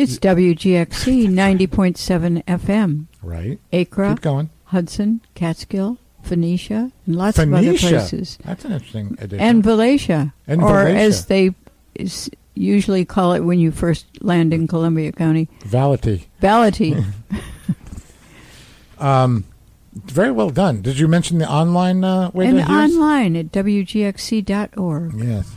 It's WGXC 90.7 FM. Right. Acra, Keep going. Hudson, Catskill, Phoenicia, and lots of other places. That's an interesting addition. And Valatia. And or Valatia. as they usually call it when you first land in Columbia County. Valatie. Very well done. Did you mention the online way and to hear us? online at WGXC.org. Yes.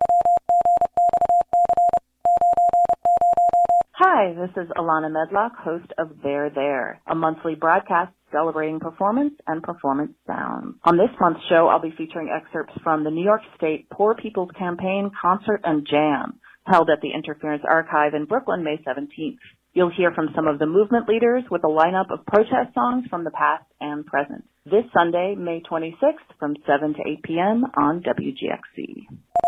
Hi, this is Alana Medlock, host of There, a monthly broadcast celebrating performance and performance sound. On this month's show, I'll be featuring excerpts from the New York State Poor People's Campaign Concert and Jam, held at the Interference Archive in Brooklyn, May 17th. You'll hear from some of the movement leaders with a lineup of protest songs from the past and present. This Sunday, May 26th, from 7 to 8 p.m. on WGXC.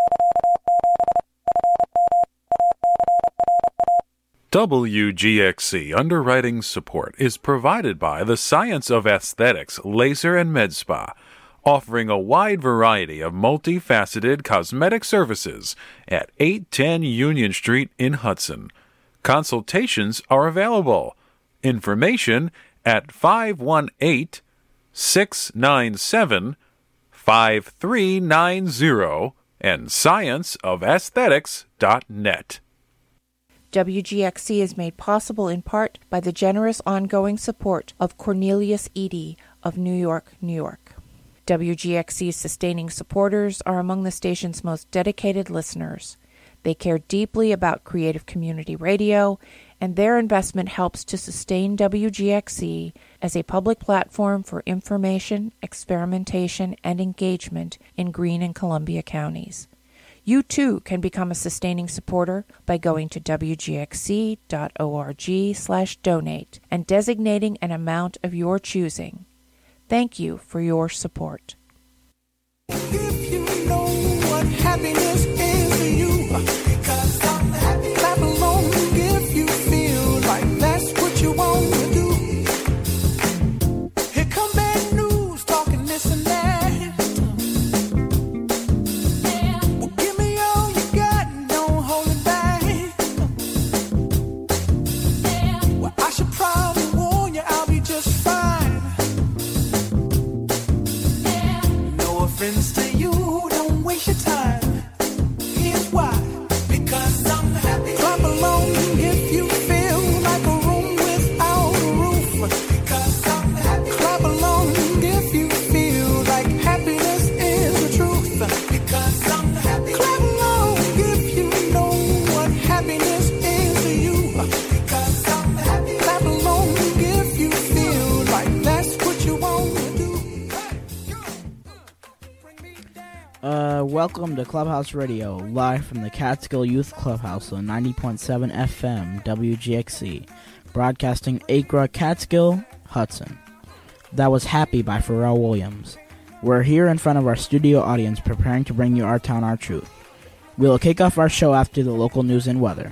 WGXC underwriting support is provided by the Science of Aesthetics Laser and Med Spa, offering a wide variety of multifaceted cosmetic services at 810 Union Street in Hudson. Consultations are available. Information at 518-697-5390 and scienceofaesthetics.net. WGXC is made possible in part by the generous ongoing support of Cornelius Eady of New York, New York. WGXC's sustaining supporters are among the station's most dedicated listeners. They care deeply about creative community radio, and their investment helps to sustain WGXC as a public platform for information, experimentation, and engagement in Greene and Columbia counties. You, too, can become a sustaining supporter by going to wgxc.org/donate and designating an amount of your choosing. Thank you for your support. If you know what happiness is to you, because I'm happy. Clap along if you feel like that's what you want to do. Here come bad news, talking this and that. Well, give me all you got and don't hold it back. Well, I should probably warn you, I'll be just fine. No offense to you, don't waste your time. Here's why. Because I'm happy. Clap along if you feel like a room without a roof. Because I'm happy. Clap along if you feel like happiness is the truth. Because I'm happy. Clap along if you know what happiness is to you. Because I'm happy. Clap along if you feel like that's what you want to do. Welcome to Clubhouse Radio, live from the Catskill Youth Clubhouse on 90.7 FM WGXC, broadcasting Acra, Catskill, Hudson. That was Happy by Pharrell Williams. We're here in front of our studio audience preparing to bring you Our Town, Our Truth. We'll kick off our show after the local news and weather.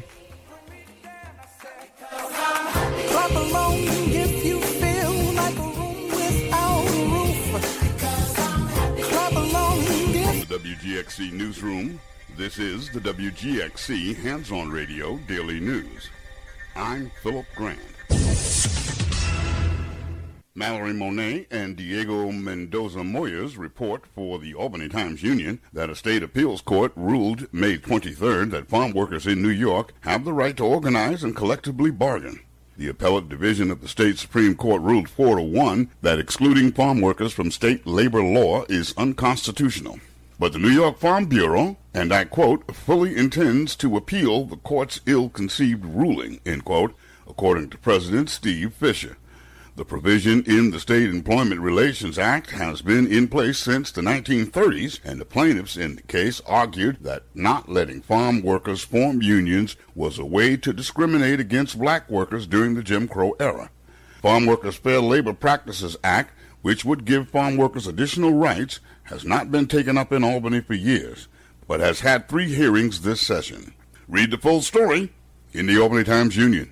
Clap along if you feel like a room without a roof. Clap along if The WGXC Newsroom. This is the WGXC Hands-On Radio Daily News. I'm Philip Grant. Mallory Monet and Diego Mendoza Moyers report for the Albany Times-Union that a state appeals court ruled May 23rd that farm workers in New York have the right to organize and collectively bargain. The appellate division of the state Supreme Court ruled 4-1 that excluding farm workers from state labor law is unconstitutional. But the New York Farm Bureau, and I quote, fully intends to appeal the court's ill-conceived ruling, end quote, according to President Steve Fisher. The provision in the State Employment Relations Act has been in place since the 1930s, and the plaintiffs in the case argued that not letting farm workers form unions was a way to discriminate against black workers during the Jim Crow era. Farm Workers Fair Labor Practices Act, which would give farm workers additional rights, has not been taken up in Albany for years, but has had 3 hearings this session. Read the full story in the Albany Times-Union.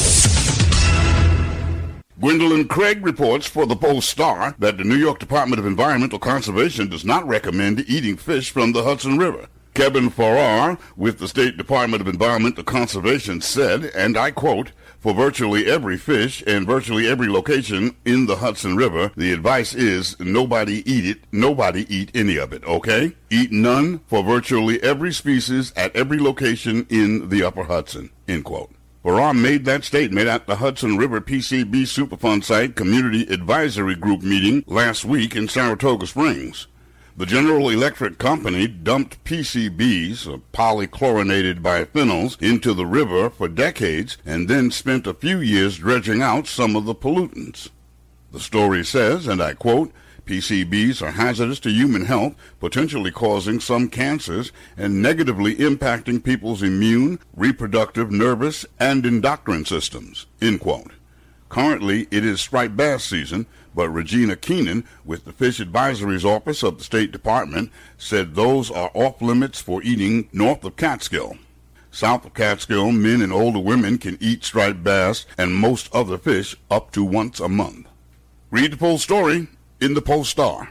Gwendolyn Craig reports for the Post-Star that the New York Department of Environmental Conservation does not recommend eating fish from the Hudson River. Kevin Farrar with the State Department of Environment and Conservation said, and I quote, "For virtually every fish and virtually every location in the Hudson River, the advice is nobody eat any of it, okay? Eat none for virtually every species at every location in the Upper Hudson," end quote. Farrar made that statement at the Hudson River PCB Superfund Site Community Advisory Group meeting last week in Saratoga Springs. The General Electric Company dumped PCBs, or polychlorinated biphenyls, into the river for decades and then spent a few years dredging out some of the pollutants. The story says, and I quote, "PCBs are hazardous to human health, potentially causing some cancers and negatively impacting people's immune, reproductive, nervous, and endocrine systems," end quote. Currently, it is striped bass season, but Regina Keenan with the Fish Advisory's Office of the State Department said those are off limits for eating north of Catskill. South of Catskill, men and older women can eat striped bass and most other fish up to once a month. Read the full story in the Post-Star.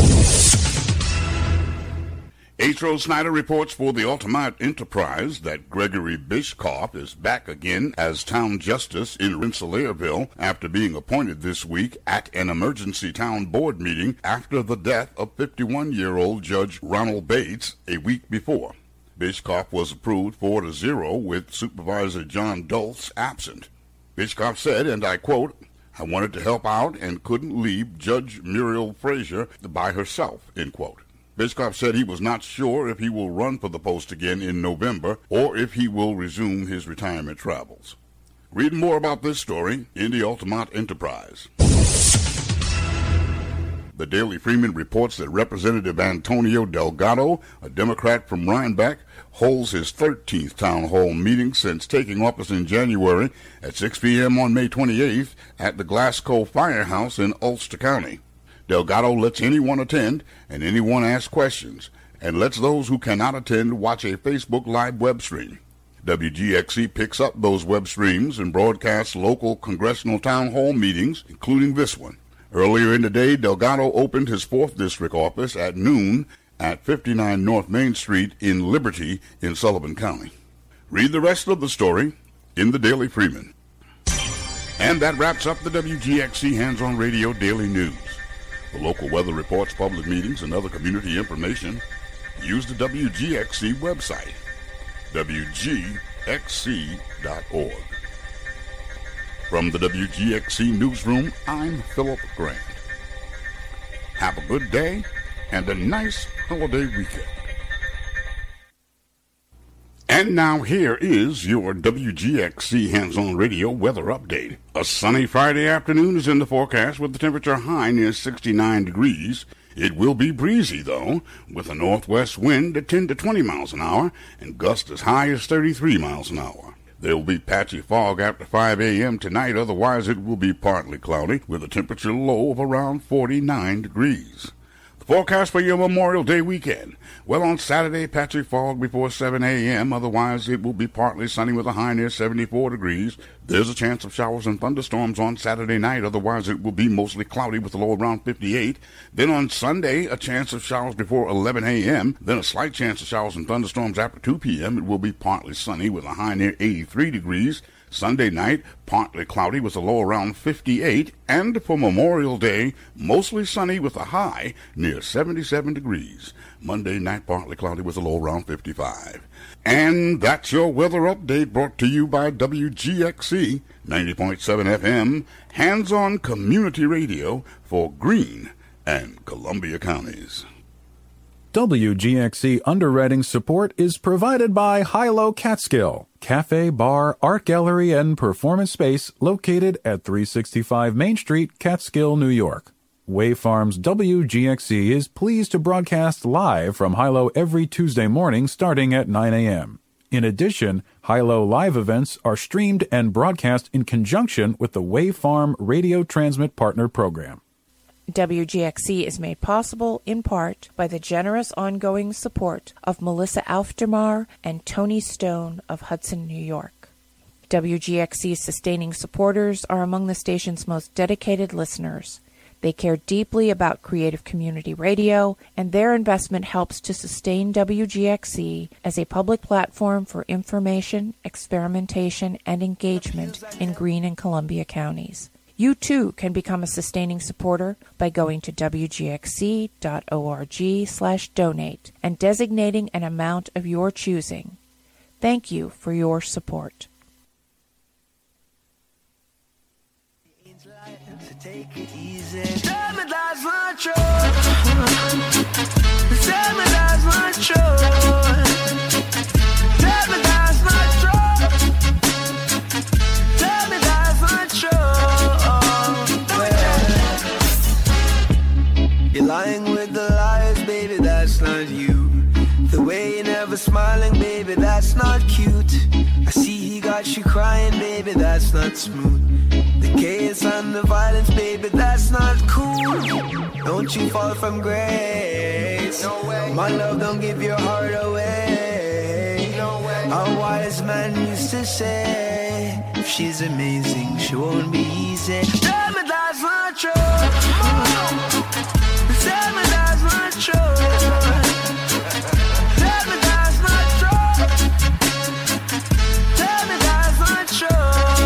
H. Rose Snyder reports for the Altamont Enterprise that Gregory Bishkoff is back again as town justice in Rensselaerville after being appointed this week at an emergency town board meeting after the death of 51-year-old Judge Ronald Bates a week before. Bishkoff was approved 4-0 with Supervisor John Dulce absent. Bishkoff said, and I quote, "I wanted to help out and couldn't leave Judge Muriel Frazier by herself," end quote. Bishkoff said he was not sure if he will run for the post again in November or if he will resume his retirement travels. Read more about this story in the Altamont Enterprise. The Daily Freeman reports that Representative Antonio Delgado, a Democrat from Rhinebeck, holds his 13th town hall meeting since taking office in January at 6 p.m. on May 28th at the Glasgow Firehouse in Ulster County. Delgado lets anyone attend and anyone ask questions, and lets those who cannot attend watch a Facebook Live web stream. WGXC picks up those web streams and broadcasts local congressional town hall meetings, including this one. Earlier in the day, Delgado opened his 4th District office at noon at 59 North Main Street in Liberty in Sullivan County. Read the rest of the story in the Daily Freeman. And that wraps up the WGXC Hands-On Radio Daily News. For local weather reports, public meetings, and other community information, use the WGXC website, WGXC.org. From the WGXC Newsroom, I'm Philip Grant. Have a good day and a nice holiday weekend. And now here is your WGXC Hands-On Radio weather update. A sunny Friday afternoon is in the forecast with the temperature high near 69 degrees. It will be breezy, though, with a northwest wind at 10 to 20 miles an hour and gusts as high as 33 miles an hour. There will be patchy fog after 5 a.m. tonight, otherwise it will be partly cloudy with a temperature low of around 49 degrees. The forecast for your Memorial Day weekend. Well, on Saturday, patchy fog before 7 a.m. Otherwise, it will be partly sunny with a high near 74 degrees. There's a chance of showers and thunderstorms on Saturday night. Otherwise, it will be mostly cloudy with a low around 58. Then on Sunday, a chance of showers before 11 a.m. Then a slight chance of showers and thunderstorms after 2 p.m. It will be partly sunny with a high near 83 degrees. Sunday night, partly cloudy with a low around 58, and for Memorial Day, mostly sunny with a high near 77 degrees. Monday night, partly cloudy with a low around 55. And that's your weather update brought to you by WGXC 90.7 FM, hands-on community radio for Greene and Columbia counties. WGXC underwriting support is provided by Hilo Catskill, cafe, bar, art gallery, and performance space located at 365 Main Street, Catskill, New York. Way Farms WGXC is pleased to broadcast live from Hilo every Tuesday morning starting at 9 a.m. In addition, Hilo live events are streamed and broadcast in conjunction with the Way Farm Radio Transmit Partner Program. WGXC is made possible in part by the generous ongoing support of Melissa Aufdermar and Tony Stone of Hudson, New York. WGXC's sustaining supporters are among the station's most dedicated listeners. They care deeply about creative community radio, and their investment helps to sustain WGXC as a public platform for information, experimentation, and engagement in Greene and Columbia counties. You too can become a sustaining supporter by going to wgxc.org/donate and designating an amount of your choosing. Thank you for your support. Take it easy. Tell me that's not true. Tell me that's not true. Tell me that's not true. Tell me that's not true. You're lying with the lies, baby, that's not you. The way you're never smiling, baby, that's not cute. I see he got you crying, baby, that's not smooth. The chaos and the violence, baby, that's not cool. Don't you fall from grace. No way. My love, don't give your heart away. No way. A wise man used to say, if she's amazing, she won't be easy. Tell me that's not true. Tell me that's not true. Tell me that's not true. Tell me that's not true.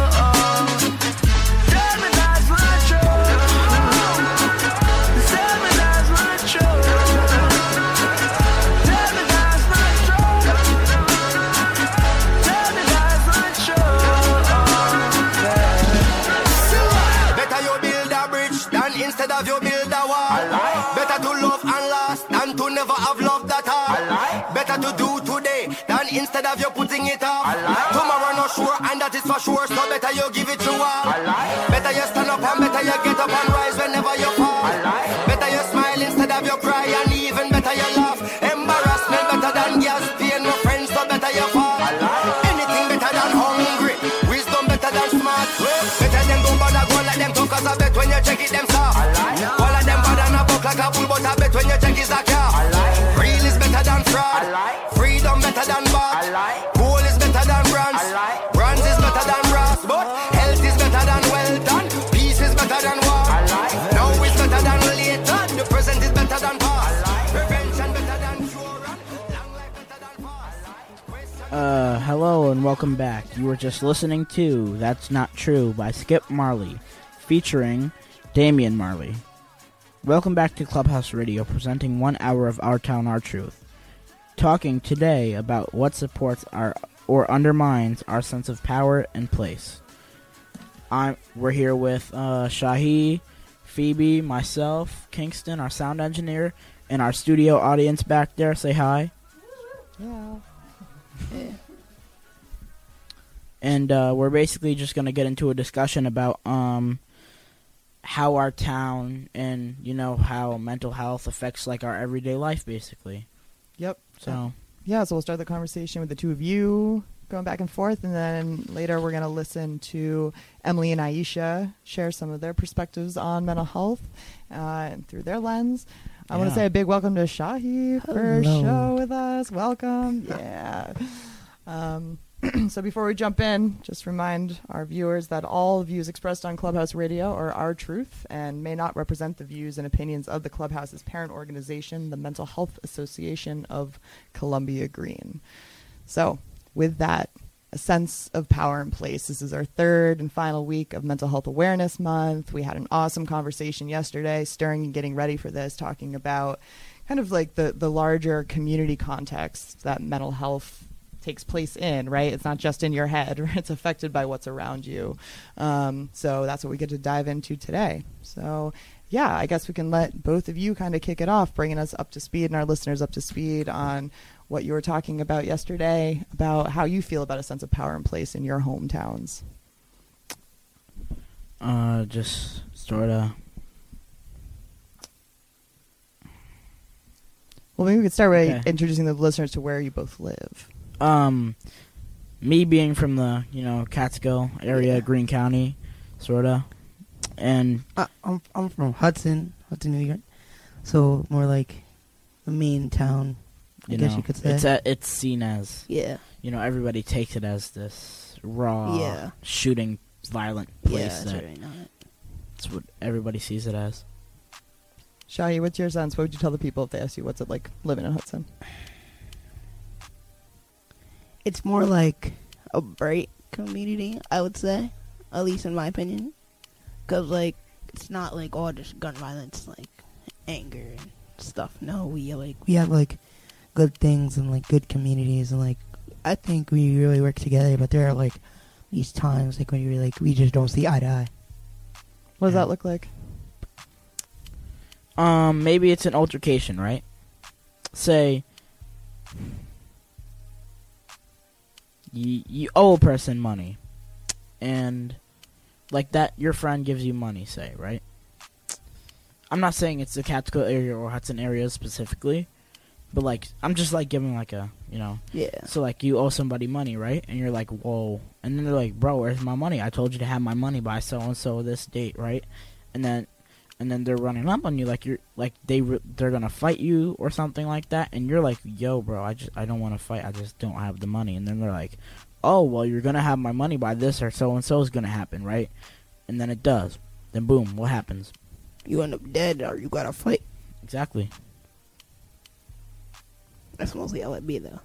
Instead of you build a wall, better to love and last than to never have loved at all. Better to do today than instead of you putting it off. Tomorrow not sure, and that is for sure. So better you give it to all. Better you stand up and better you get up and rise whenever you fall. Better you smile instead of you cry, and even better you laugh. Embarrassment better than gas pain, no friends, so better you fall. Anything better than hungry, wisdom better than smart. Better than go bother go like them talk, cause I bet when you check it them soft. All of them bad and a buck like a bull, but I bet when you check is a car. Real is better than fraud. Freedom better than bought. Gold is better than bronze. Bronze is better than brass, but health is better than wealth, and peace is better than war. Now is better than later. The present is better than past. Prevention better than cure. Long life better than fast. Hello and welcome back. You were just listening to That's Not True by Skip Marley, featuring Damian Marley. Welcome back to Clubhouse Radio, presenting 1 hour of Our Town, Our Truth. Talking today about what supports our or undermines our sense of power and place. We're here with Shahi, Phoebe, myself, Kingston, our sound engineer, and our studio audience back there. Say hi. Yeah. And we're basically just going to get into a discussion about how our town and, how mental health affects, our everyday life, basically. Yep. So we'll start the conversation with the two of you going back and forth, and then later we're going to listen to Emily and Aisha share some of their perspectives on mental health and through their lens. I want to say a big welcome to Shahi for show with us. Welcome. Yeah. So before we jump in, just remind our viewers that all views expressed on Clubhouse Radio are our truth and may not represent the views and opinions of the Clubhouse's parent organization, the Mental Health Association of Columbia Greene. So with that, a sense of power and place. This is our third and final week of Mental Health Awareness Month. We had an awesome conversation yesterday, stirring and getting ready for this, talking about kind of like the larger community context that mental health takes place in, right? It's not just in your head, right? It's affected by what's around you. So that's what we get to dive into today. So yeah, I guess we can let both of you kind of kick it off, bringing us up to speed and our listeners up to speed on what you were talking about yesterday, about how you feel about a sense of power and place in your hometowns. Just sort of. Well, maybe we could start by introducing the listeners to where you both live. Me being from the, Catskill area, Greene County, sorta, and I'm from Hudson, New York, so more like the main town, I guess you could say. It's seen as, everybody takes it as this raw, shooting, violent place. Yeah, that's right. That's what everybody sees it as. Shahi, what's your sense? What would you tell the people if they ask you what's it like living in Hudson? It's more like a bright community, I would say, at least in my opinion. Because, like, it's not like all just gun violence, like anger and stuff. No, we have like good things and like good communities, and like I think we really work together. But there are like these times like when we just don't see eye to eye. What does that look like? Maybe it's an altercation, right? Say you owe a person money, and like that, your friend gives you money, say, right? I'm not saying it's the Catskill area or Hudson area specifically, but like I'm just like giving like a, you know. Yeah. So like you owe somebody money, right? And you're like, whoa. And then they're like, bro, where's my money? I told you to have my money by so and so this date, right? And then they're running up on you like you're like they're gonna fight you or something like that, and you're like, yo, bro, I don't want to fight. I just don't have the money. And then they're like, oh, well, you're gonna have my money by this or so and so is gonna happen, right? And then it does. Then boom, what happens? You end up dead or you gotta fight. Exactly. That's mostly how it be, though.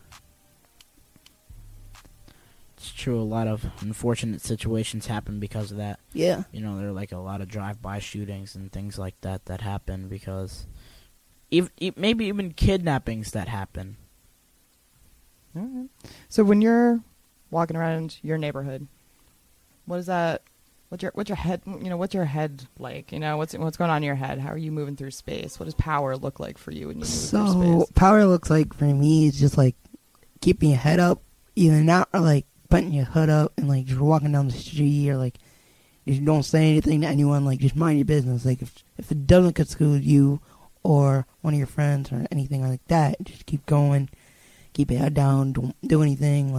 It's true. A lot of unfortunate situations happen because of that. Yeah. You know, there are like a lot of drive-by shootings and things like that happen because maybe even kidnappings that happen. All right. So when you're walking around your neighborhood, what is that? What's your head? You know, what's your head like? You know, what's going on in your head? How are you moving through space? What does power look like for you when you move through space? Power looks like for me is just like keeping your head up, either not or like putting your hood up and like just walking down the street or like just don't say anything to anyone. Like just mind your business. Like if it doesn't exclude you or one of your friends or anything like that, just keep going. Keep your head down. Don't do anything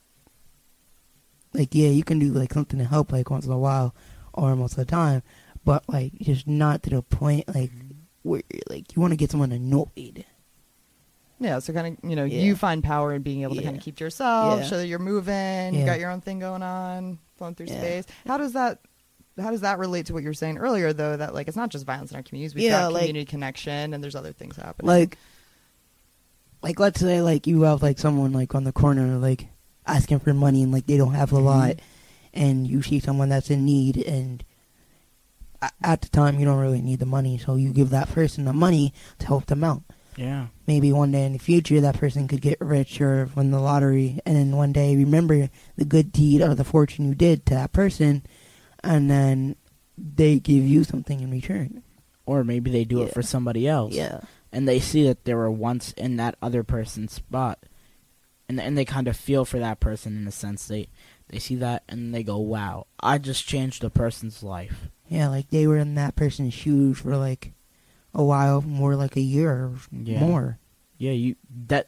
like yeah, you can do like something to help like once in a while or most of the time, but like just not to the point like where like you want to get someone annoyed. Yeah, so kind of, you know, you find power in being able to kind of keep to yourself, show that you're moving, you got your own thing going on, flowing through space. How does that relate to what you were saying earlier, though, that like it's not just violence in our communities, we've got community connection and there's other things happening. Like let's say like you have like someone like on the corner like asking for money and like they don't have a lot, and you see someone that's in need, and at the time you don't really need the money, so you give that person the money to help them out. Yeah. Maybe one day in the future that person could get rich or win the lottery, and then one day remember the good deed or the fortune you did to that person, and then they give you something in return. Or maybe they do it for somebody else. Yeah. And they see that they were once in that other person's spot. And they kind of feel for that person in a sense. They see that and they go, wow, I just changed a person's life. Yeah, like they were in that person's shoes for like a while, more like a year or more. Yeah, that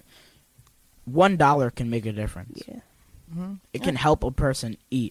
$1 can make a difference. Yeah. Mm-hmm. It can help a person eat.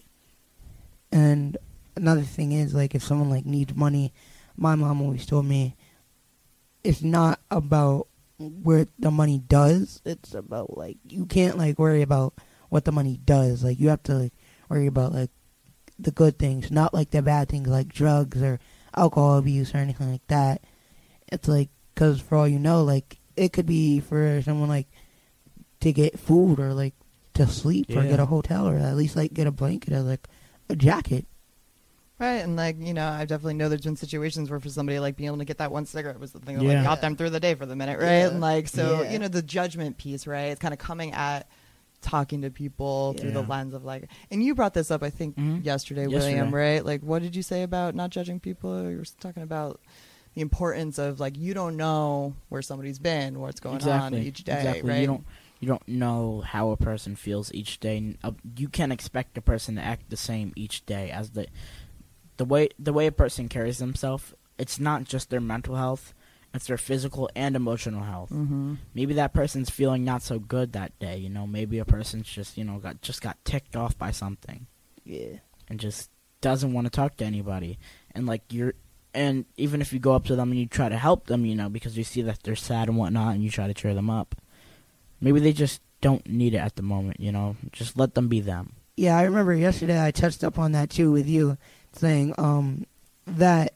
And another thing is, like, if someone like needs money, my mom always told me it's not about where the money does. It's about like you can't like worry about what the money does. Like you have to like worry about like the good things, not like the bad things like drugs or alcohol abuse or anything like that. It's like, because for all you know, like it could be for someone like to get food or like to sleep or get a hotel or at least like get a blanket or like a jacket. Right, and like, you know, I definitely know there's been situations where for somebody like being able to get that one cigarette was the thing that like got them through the day for the minute, right? And like, so, you know, the judgment piece, right? It's kind of coming at talking to people through the lens of like, and you brought this up, I think, yesterday, William, right? Like, what did you say about not judging people? You were talking about the importance of like, you don't know where somebody's been, what's going on each day, right? You don't know how a person feels each day. You can't expect a person to act the same each day as the way a person carries themselves. It's not just their mental health, it's their physical and emotional health. Maybe that person's feeling not so good that day, you know, maybe a person's just, you know, got ticked off by something. Yeah. And just doesn't want to talk to anybody. And like and even if you go up to them and you try to help them, you know, because you see that they're sad and whatnot and you try to cheer them up, maybe they just don't need it at the moment, you know. Just let them be them. Yeah, I remember yesterday I touched up on that too with you, saying that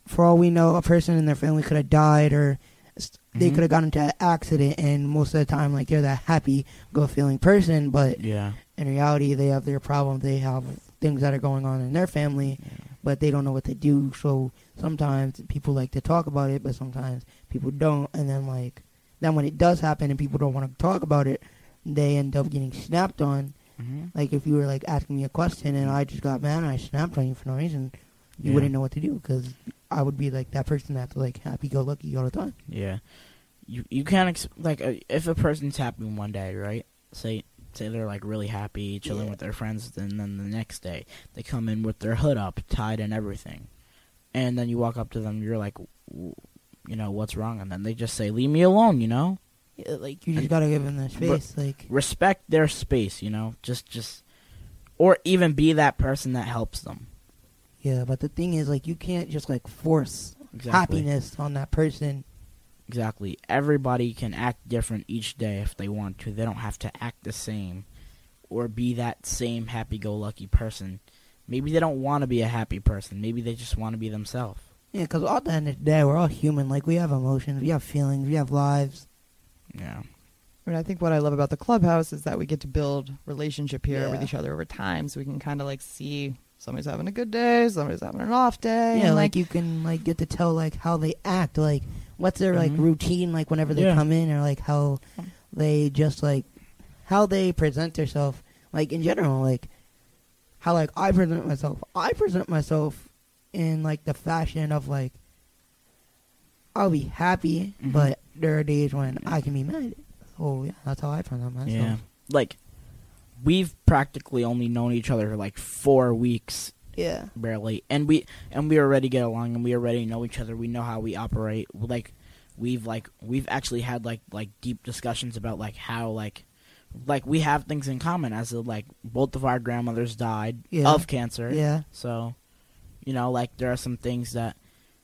for all we know, a person in their family could have died, or they could have gotten into an accident, and most of the time, like, they're that happy-go-feeling person, but Yeah. in reality, they have their problems. They have things that are going on in their family, but they don't know what to do. So sometimes people like to talk about it, but sometimes people don't. And then, like, then when it does happen and people don't want to talk about it, they end up getting snapped on. Like, if you were, like, asking me a question and I just got mad and I snapped on you for no reason, you wouldn't know what to do, because I would be, like, that person that's, like, happy-go-lucky all the time. Yeah. You can't, if a person's happy one day, right? Say they're, like, really happy, chilling with their friends, and then the next day they come in with their hood up, tied and everything. And then you walk up to them, you're like, you know, what's wrong? And then they just say, leave me alone, you know? Yeah, like, you just gotta give them their space. Like, respect their space, you know? Just, or even be that person that helps them. yeah, but the thing is, like, you can't just, like, force happiness on that person. Exactly. Everybody can act different each day if they want to. They don't have to act the same or be that same happy-go-lucky person. Maybe they don't want to be a happy person. Maybe they just want to be themselves. Yeah, because at the end of the day, we're all human. Like, we have emotions, we have feelings, we have lives. Yeah. And I think what I love about the clubhouse is that we get to build relationship here with each other over time, so we can kind of, like, see somebody's having a good day, somebody's having an off day. Yeah, and, like, you can, like, get to tell, like, how they act, like, what's their, like, routine, like, whenever they come in, or, like, how they just, like, how they present themselves, like, in general, like, how, like, I present myself in, like, the fashion of, like, I'll be happy, but there are days when I can be mad. Oh, yeah, that's how I present myself. Yeah. Like, we've practically only known each other, like, 4 weeks. Yeah. Barely. And we already get along, and we already know each other. We know how we operate. Like, we've actually had, like, deep discussions about, like, how, like, we have things in common, as of, like, both of our grandmothers died of cancer. Yeah. So, you know, like, there are some things that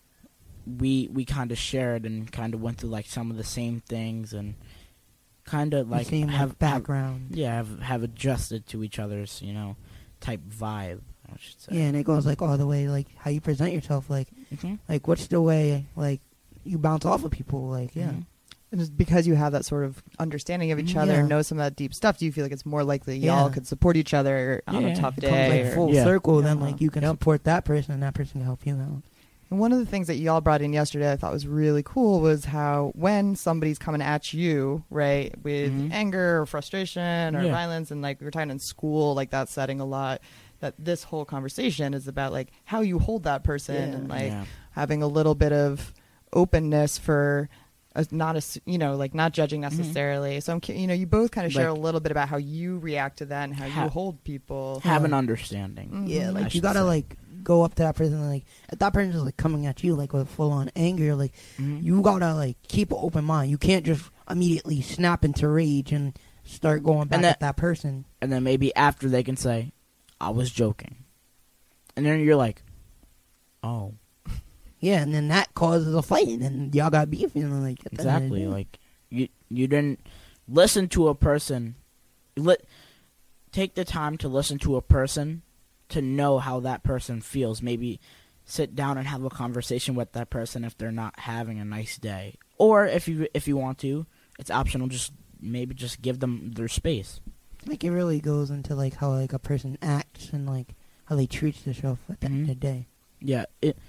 we kind of shared and kind of went through, like, some of the same things, and kind of, like, same have background. have adjusted to each other's, you know, type vibe, I should say. Yeah, and it goes, like, all the way, like, how you present yourself, like, like, what's the way, like, you bounce off of people, like, And it's because you have that sort of understanding of each other and know some of that deep stuff, do you feel like it's more likely y'all could support each other on a tough day? It comes, like, full circle, then, like, you can support that person, and that person can help you out. And one of the things that y'all brought in yesterday I thought was really cool was how when somebody's coming at you, right, with anger or frustration or violence, and, like, we were talking in school, like, that setting a lot, that this whole conversation is about, like, how you hold that person and, like, having a little bit of openness for not judging necessarily. So you both kind of share, like, a little bit about how you react to that and how you hold people. Have an understanding. Yeah, like, you gotta, like, go up to that person, and, like, if that person's, like, coming at you, like, with full-on anger, like, you gotta, like, keep an open mind. You can't just immediately snap into rage and start going back at that person. And then maybe after they can say, I was joking. And then you're like, oh. Yeah, and then that causes a fight, and then y'all got beef, you know, like, exactly, like, you didn't listen to a person. Take the time to listen to a person to know how that person feels. Maybe sit down and have a conversation with that person if they're not having a nice day. Or if you want to, it's optional, just give them their space. Like, it really goes into, like, how, like, a person acts and, like, how they treat themselves at the end of the day. Yeah,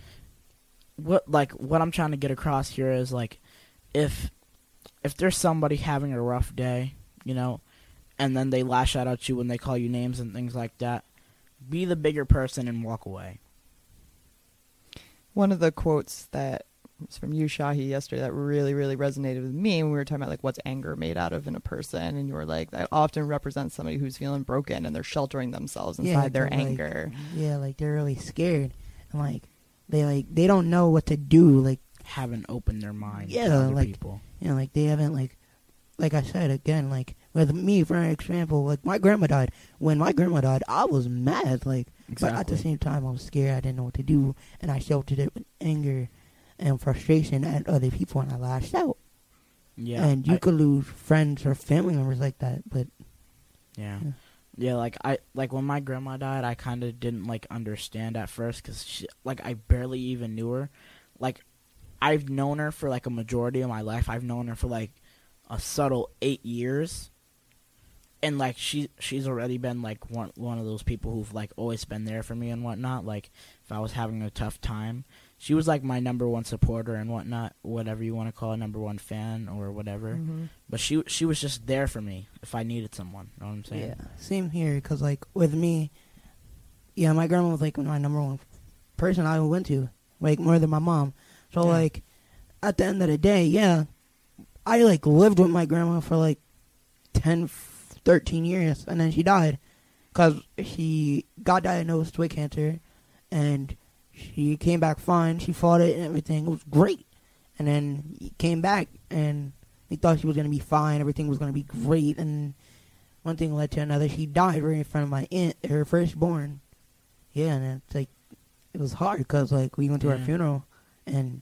what I'm trying to get across here is, like, if there's somebody having a rough day, you know, and then they lash out at you and they call you names and things like that, be the bigger person and walk away. One of the quotes that was from you, Shahi, yesterday that really, really resonated with me when we were talking about, like, what's anger made out of in a person, and you were like, that often represents somebody who's feeling broken and they're sheltering themselves inside their anger. Yeah, like, they're really scared, and, like, they don't know what to do, like, haven't opened their mind to other other people. You know, like, they haven't, like I said, again, like, with me, for example, like, my grandma died. When my grandma died, I was mad, like, but at the same time, I was scared. I didn't know what to do, and I sheltered it with anger and frustration at other people, and I lashed out. Yeah. And you could lose friends or family members like that, but... Yeah, like when my grandma died, I kind of didn't, like, understand at first, because, like, I barely even knew her. like, I've known her for, like, a majority of my life. I've known her for, like, a subtle 8 years. And, like, she's already been, like, one of those people who've, like, always been there for me and whatnot. Like, if I was having a tough time, she was, like, my number one supporter and whatnot, whatever you want to call it, number one fan or whatever. Mm-hmm. But she was just there for me if I needed someone. You know what I'm saying? Yeah, same here. Because, like, with me, yeah, my grandma was, like, my number one person I went to, like, more than my mom. So, like, at the end of the day, yeah, I, like, lived with my grandma for, like, 10, 13 years, and then she died because she got diagnosed with cancer, and she came back fine. She fought it and everything. It was great. And then he came back, and we thought she was going to be fine. Everything was going to be great, and one thing led to another. She died right in front of my aunt, her firstborn. Yeah, and it's, like, it was hard because, like, we went to her funeral, and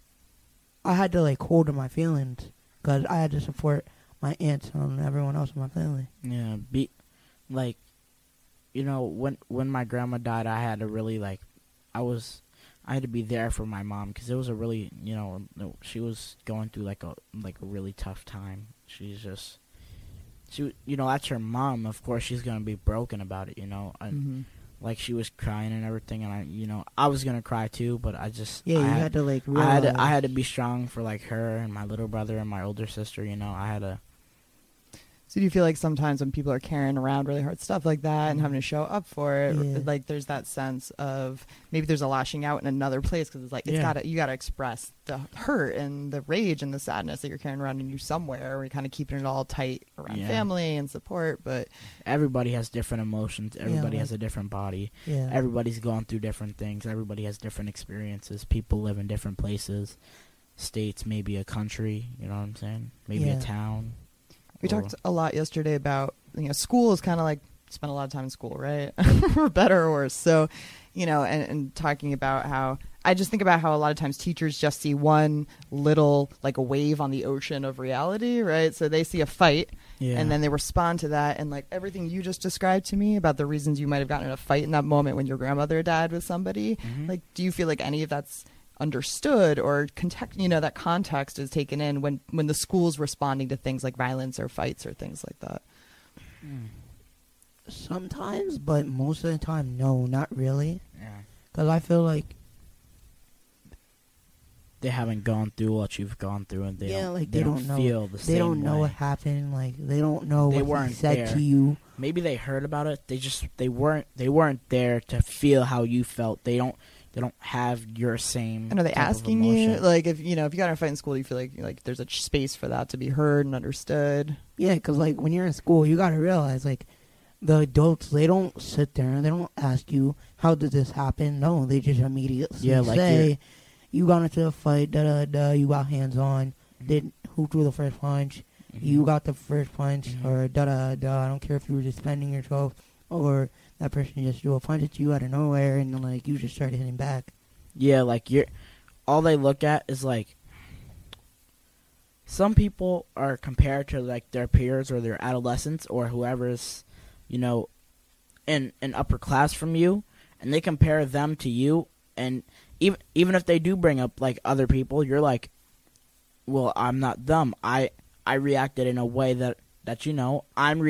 I had to, like, hold my feelings because I had to support my aunts and everyone else in my family. Yeah, like, you know, when my grandma died, I had to really, like, I had to be there for my mom because it was a really, you know, she was going through, like a really tough time. She's just, you know, that's her mom. Of course, she's gonna be broken about it, you know. And, like, she was crying and everything, and I was gonna cry too, but I just you had to, like, realize. I had to be strong for, like, her and my little brother and my older sister. You know, I had to. So do you feel like sometimes when people are carrying around really hard stuff like that and having to show up for it, like, there's that sense of maybe there's a lashing out in another place because it's like you gotta express the hurt and the rage and the sadness that you're carrying around in you somewhere, or you're kind of keeping it all tight around family and support. But everybody has different emotions. Everybody has a different body. Yeah. Everybody's gone through different things. Everybody has different experiences. People live in different places, states, maybe a country. You know what I'm saying? Maybe a town. We talked a lot yesterday about, you know, school is kind of like, spend a lot of time in school, right? For better or worse. So, you know, and talking about how, I just think about how a lot of times teachers just see one little, like, a wave on the ocean of reality, right? So they see a fight and then they respond to that. And, like, everything you just described to me about the reasons you might have gotten in a fight in that moment when your grandmother died with somebody, like, do you feel like any of that's understood or that context is taken in when the school's responding to things like violence or fights or things like that? Sometimes, but most of the time, no, not really. Yeah. Because I feel like they haven't gone through what you've gone through, and they don't know. feel the same. They don't know way. what happened. Like, they don't know They what he weren't said there. to you. Maybe they heard about it. They weren't there to feel how you felt. They don't have your same. And are they type of asking you, emotion. like, if you got in a fight in school, do you feel like there's a space for that to be heard and understood? Yeah, because, like, when you're in school, you got to realize, like, the adults, they don't sit there and they don't ask you, how did this happen? No, they just immediately say, you got into a fight, da-da-da, you got hands on, who threw the first punch? You got the first punch, or da-da-da, I don't care if you were just defending yourself, or that person just threw a punch at you out of nowhere, and, like, you just started hitting back. Yeah, like, all they look at is, like, some people are compared to, like, their peers or their adolescents or whoever's, you know, in upper class from you, and they compare them to you, and even if they do bring up, like, other people, you're like, well, I'm not them. I reacted in a way that you know, I'm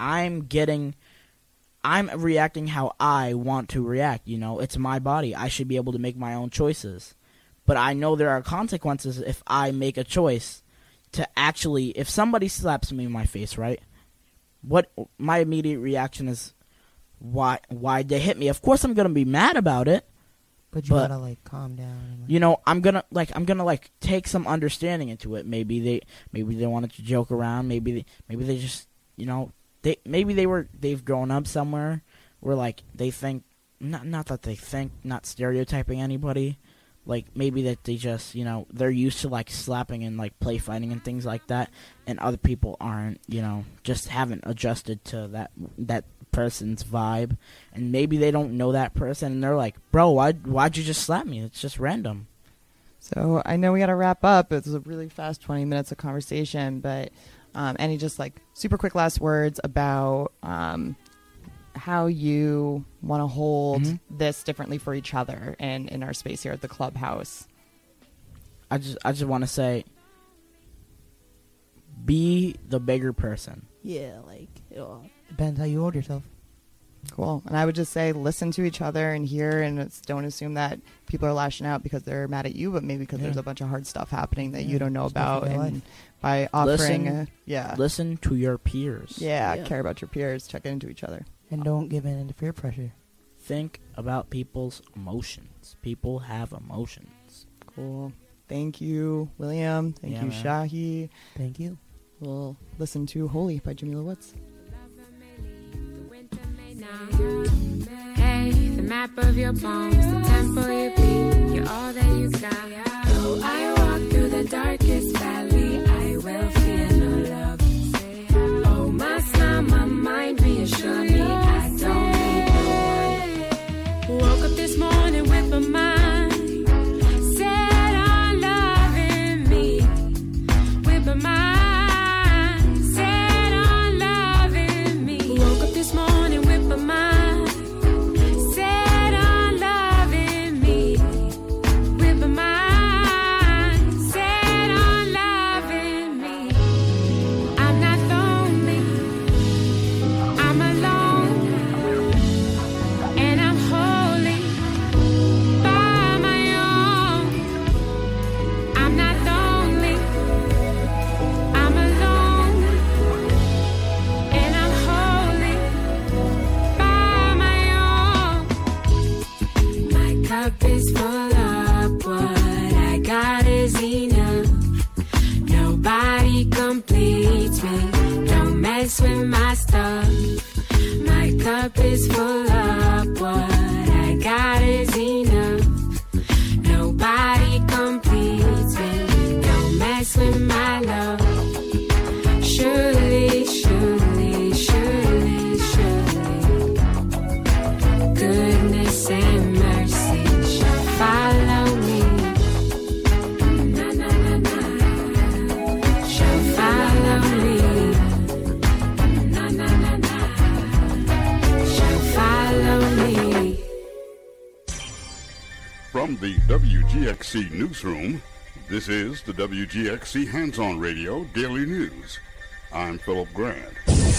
reacting how I want to react, you know. It's my body. I should be able to make my own choices. But I know there are consequences if I make a choice to actually, if somebody slaps me in my face, right? What my immediate reaction is, why they hit me? Of course I'm going to be mad about it. But you gotta, like, calm down. And, like, you know, I'm gonna take some understanding into it. Maybe they wanted to joke around. Maybe they just, you know, they've grown up somewhere where, like, they think, not stereotyping anybody. Like, maybe that they just, you know, they're used to, like, slapping and, like, play fighting and things like that, and other people aren't, you know, just haven't adjusted to that person's vibe, and maybe they don't know that person, and they're like, bro, why'd you just slap me? It's just random. So I know we got to wrap up. It was a really fast 20 minutes of conversation, but any just, like, super quick last words about how you want to hold this differently for each other and in our space here at the clubhouse? I just want to say, be the bigger person. Yeah, like, it all depends how you hold yourself. Cool. And I would just say listen to each other and hear, and don't assume that people are lashing out because they're mad at you, but maybe because there's a bunch of hard stuff happening that you don't know about. And by offering, listen to your peers. Yeah, care about your peers, check into each other. And don't give in to peer pressure. Think about people's emotions. People have emotions. Cool. Thank you, William. Thank you, man. Shahi. Thank you. We'll listen to Holy by Jamila Woods. Hey, the map of your bones, the tempo you beat, you're all that you got. Though I walk through the darkest valley, I will fear no love. Oh, my son, my mind reassure me, I don't need no one. Woke up this morning with my mind set on loving me, with my mind set on loving me. Woke up this morning with my mind set on loving me, with my mind set on loving me. I'm not lonely, I'm alone, and I'm holy by my own. I'm not lonely, I'm alone, and I'm holy by my own. My cup is full up, what I got is enough. Nobody completes me, don't mess with my stuff. My cup is full up, what I got is enough. Nobody completes me, don't mess with my love. Surely, surely, surely, surely, goodness and mercy shall follow me. Na, na, na, na, shall follow me. Na, na, na, na, shall follow me. From the WGXC Newsroom, this is the WGXC Hands-On Radio Daily News. I'm Philip Grant.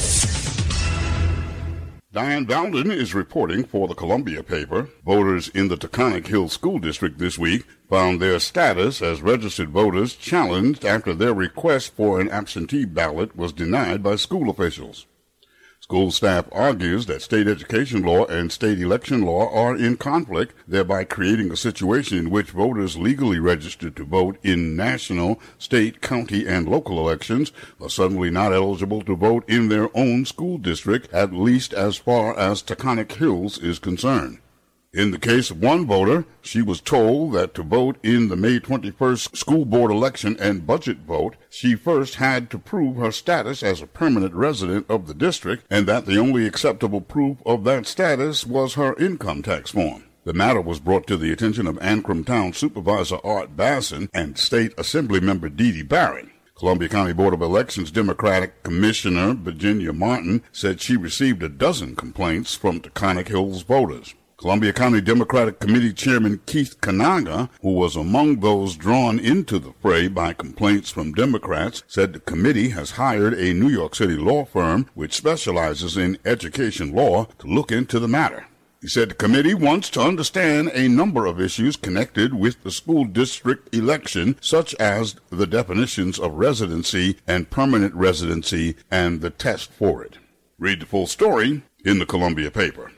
Diane Bowden is reporting for the Columbia paper. Voters in the Taconic Hill School District this week found their status as registered voters challenged after their request for an absentee ballot was denied by school officials. School staff argues that state education law and state election law are in conflict, thereby creating a situation in which voters legally registered to vote in national, state, county, and local elections are suddenly not eligible to vote in their own school district, at least as far as Taconic Hills is concerned. In the case of one voter, she was told that to vote in the May 21st school board election and budget vote, she first had to prove her status as a permanent resident of the district, and that the only acceptable proof of that status was her income tax form. The matter was brought to the attention of Ancram Town Supervisor Art Basson and State Assembly Member Dee Dee Barrett. Columbia County Board of Elections Democratic Commissioner Virginia Martin said she received a dozen complaints from Taconic Hills voters. Columbia County Democratic Committee Chairman Keith Kanaga, who was among those drawn into the fray by complaints from Democrats, said the committee has hired a New York City law firm which specializes in education law to look into the matter. He said the committee wants to understand a number of issues connected with the school district election, such as the definitions of residency and permanent residency and the test for it. Read the full story in the Columbia paper.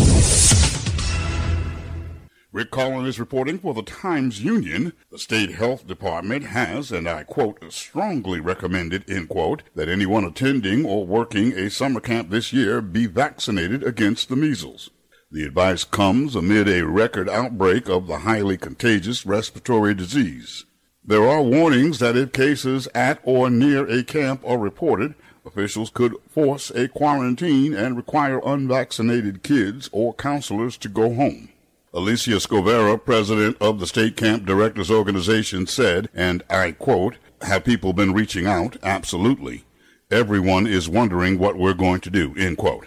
Rick Collin is reporting for the Times-Union. The state health department has, and I quote, strongly recommended, end quote, that anyone attending or working a summer camp this year be vaccinated against the measles. The advice comes amid a record outbreak of the highly contagious respiratory disease. There are warnings that if cases at or near a camp are reported, officials could force a quarantine and require unvaccinated kids or counselors to go home. Alicia Scovera, president of the State Camp Directors Organization, said, and I quote, have people been reaching out? Absolutely. Everyone is wondering what we're going to do, end quote.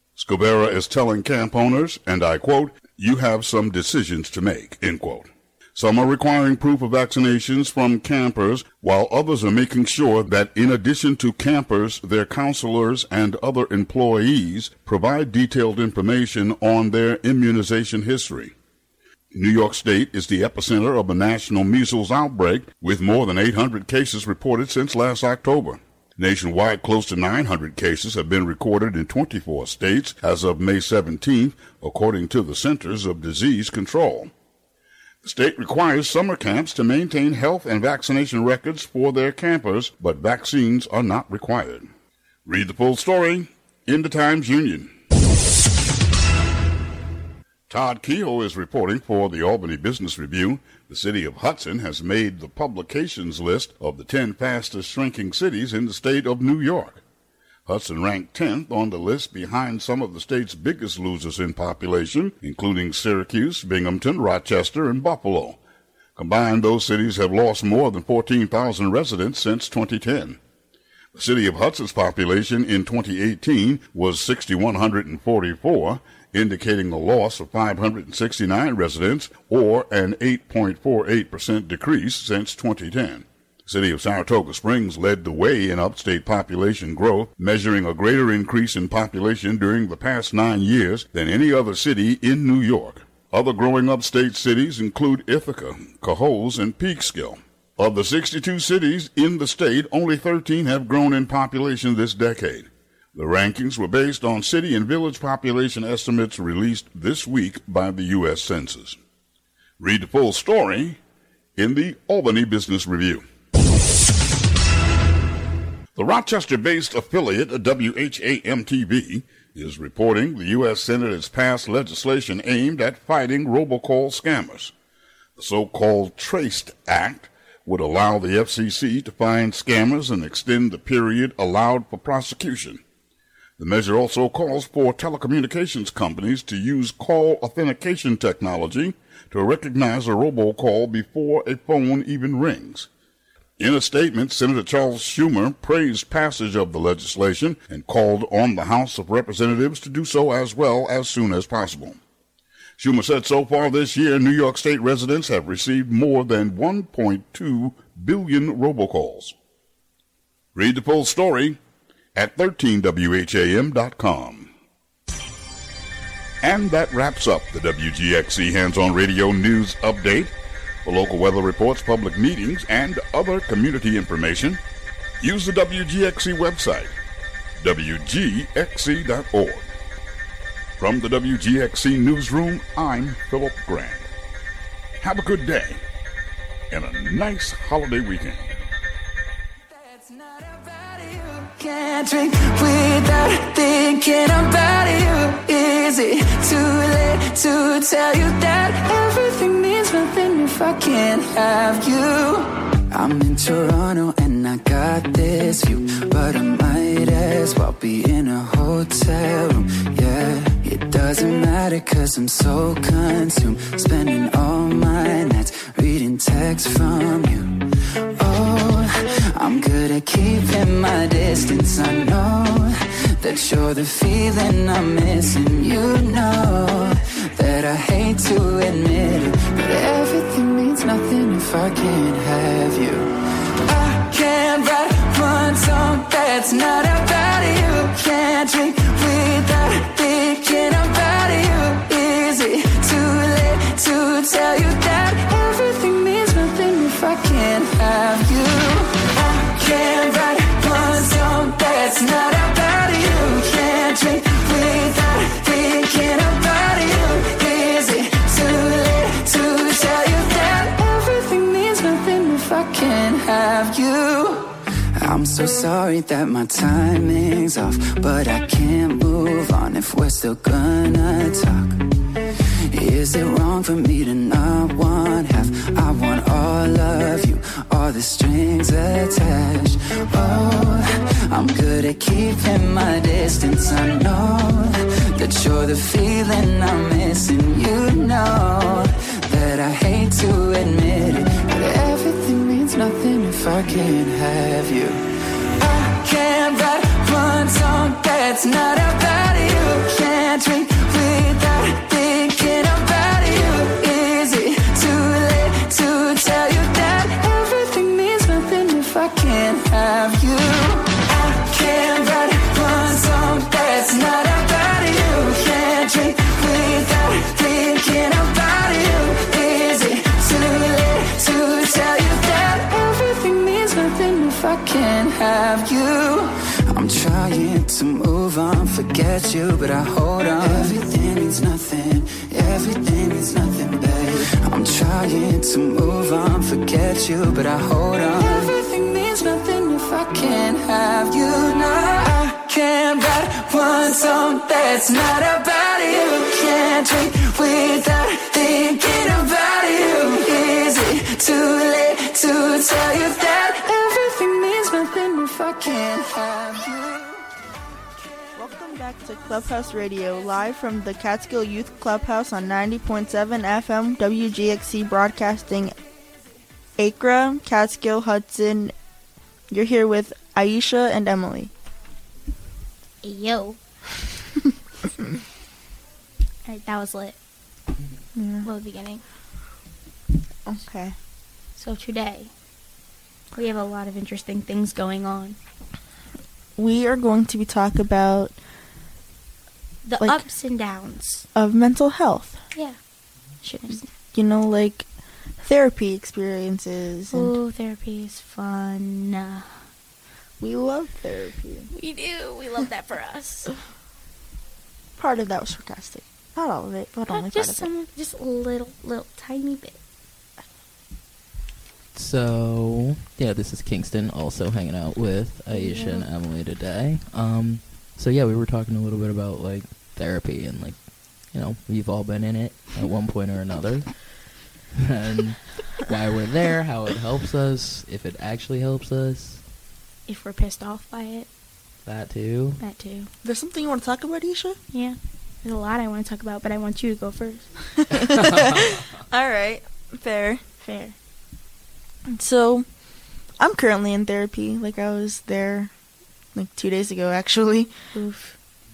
Scovera is telling camp owners, and I quote, you have some decisions to make, end quote. Some are requiring proof of vaccinations from campers, while others are making sure that in addition to campers, their counselors and other employees provide detailed information on their immunization history. New York State is the epicenter of a national measles outbreak, with more than 800 cases reported since last October. Nationwide, close to 900 cases have been recorded in 24 states as of May 17th, according to the Centers of Disease Control. The state requires summer camps to maintain health and vaccination records for their campers, but vaccines are not required. Read the full story in the Times-Union. Todd Kehoe is reporting for the Albany Business Review. The city of Hudson has made the publications list of the 10 fastest shrinking cities in the state of New York. Hudson ranked 10th on the list behind some of the state's biggest losers in population, including Syracuse, Binghamton, Rochester, and Buffalo. Combined, those cities have lost more than 14,000 residents since 2010. The city of Hudson's population in 2018 was 6,144, indicating a loss of 569 residents, or an 8.48% decrease since 2010. The city of Saratoga Springs led the way in upstate population growth, measuring a greater increase in population during the past 9 years than any other city in New York. Other growing upstate cities include Ithaca, Cohoes, and Peekskill. Of the 62 cities in the state, only 13 have grown in population this decade. The rankings were based on city and village population estimates released this week by the U.S. Census. Read the full story in the Albany Business Review. The Rochester-based affiliate of WHAM-TV is reporting the U.S. Senate has passed legislation aimed at fighting robocall scammers. The so-called TRACED Act would allow the FCC to find scammers and extend the period allowed for prosecution. The measure also calls for telecommunications companies to use call authentication technology to recognize a robocall before a phone even rings. In a statement, Senator Charles Schumer praised passage of the legislation and called on the House of Representatives to do so as well as soon as possible. Schumer said so far this year, New York State residents have received more than 1.2 billion robocalls. Read the full story at 13WHAM.com. And that wraps up the WGXC Hands-On Radio News Update. For local weather reports, public meetings, and other community information, use the WGXC website, WGXC.org. From the WGXC Newsroom, I'm Philip Grant. Have a good day and a nice holiday weekend. Can't drink without thinking about you. Is it too late to tell you that everything means nothing if I can't have you? I'm in Toronto and I got this view, but I might as well be in a hotel room. Yeah, it doesn't matter 'cause I'm so consumed, spending all my nights reading texts from you. Oh, I'm good at keeping my distance. I know that you're the feeling I'm missing. You know that I hate to admit it, but everything means nothing if I can't have you. I can't write one song that's not about you. Can't drink without thinking about you. Is it too late to tell you that everything means nothing if I can't have you? Can't write one song that's not about you. Can't drink without thinking about you. Is it too late to tell you that everything means nothing if I can't have you? I'm so sorry that my timing's off, but I can't move on if we're still gonna talk. Is it wrong for me to not want half? I want all of you, all the strings attached. Oh, I'm good at keeping my distance. I know that you're the feeling I'm missing. You know that I hate to admit it, but everything means nothing if I can't have you. I can't write one song that's not about you. Can't drink without thinking about you. Is it too late have you. I can't write one song that's not about you. Can't drink without thinking about you. Is it too late to tell you that everything means nothing if I can't have you? I'm trying to move on, forget you, but I hold on. Everything means nothing, everything means nothing, babe. I'm trying to move on, forget you, but I hold on. Everything means nothing if I can't have you. No, I can't write one song that's not about you. Can't drink without thinking about you. Is it too late to tell you that everything means nothing if I can't have you? Welcome back to Clubhouse Radio, live from the Catskill Youth Clubhouse on 90.7 FM WGXC, broadcasting Acra, Catskill, Hudson. You're here with Aisha and Emily. Yo. Alright, that was lit. Yeah. Well, beginning. Okay. So today, we have a lot of interesting things going on. We are going to be talking about The like, ups and downs of mental health. Yeah. Shouldn't. You know, like therapy experiences. And Oh, therapy is fun. we love therapy. We do. We love that for us. Part of that was sarcastic. Not all of it, but only part of it. Just a little tiny bit. So, yeah, this is Kingston, also hanging out with Aisha and Emily today. So yeah, we were talking a little bit about, like, therapy and, like, you know, we've all been in it at one point or another. And why we're there, how it helps us, if it actually helps us. If we're pissed off by it. That too. That too. There's something you want to talk about, Isha? Yeah. There's a lot I want to talk about, but I want you to go first. All right. Fair. Fair. So, I'm currently in therapy. Like, I was there, like, 2 days ago, actually. Oof.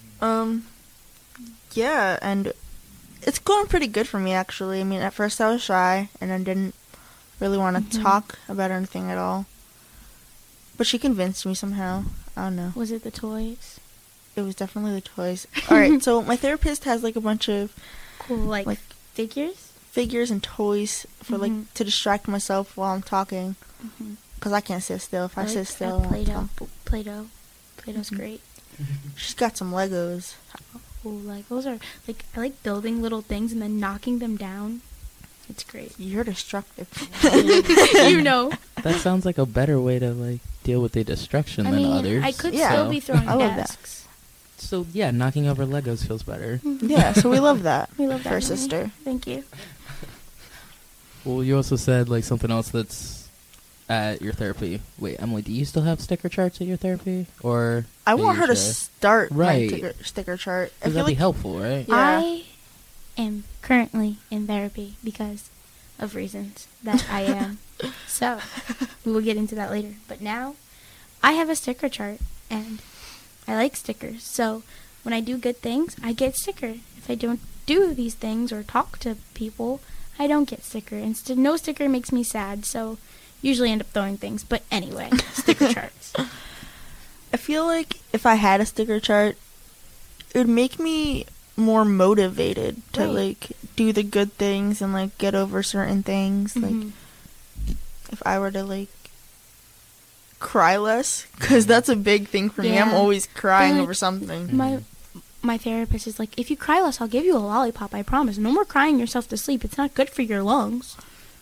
Yeah, and it's going pretty good for me, actually. I mean, at first I was shy, and I didn't really want to talk about anything at all. But she convinced me somehow. I don't know. Was it the toys? It was definitely the toys. Alright, so my therapist has, like, a bunch of... Cool, like figures? Figures and toys for, like, to distract myself while I'm talking. Because I can't sit still. If I sit still, I won't talk. Play-Doh. Play-Doh's great. She's got some Legos. Oh, Legos are, like, I like building little things and then knocking them down. It's great. You're destructive. You know. That sounds like a better way to, like, deal with the destruction than others. I could still be throwing desks. So, yeah, knocking over Legos feels better. Yeah, so we love that. We love that. For sister. Thank you. Well, you also said, like, something else that's at your therapy. Wait, Emily, do you still have sticker charts at your therapy? Or I want her to start right. my sticker chart. I That'd feel be like helpful, right? Yeah. I am currently in therapy because of reasons that I am. So, we will get into that later. But now, I have a sticker chart, and I like stickers. So, when I do good things, I get sticker. If I don't do these things or talk to people, I don't get sticker. Instead, no sticker makes me sad, so usually end up throwing things. But anyway, sticker charts. I feel like if I had a sticker chart, it would make me more motivated to like do the good things and like get over certain things. Like if I were to like cry less, because that's a big thing for me. I'm always crying over something. My therapist is like, if you cry less, I'll give you a lollipop, I promise. No more crying yourself to sleep. It's not good for your lungs.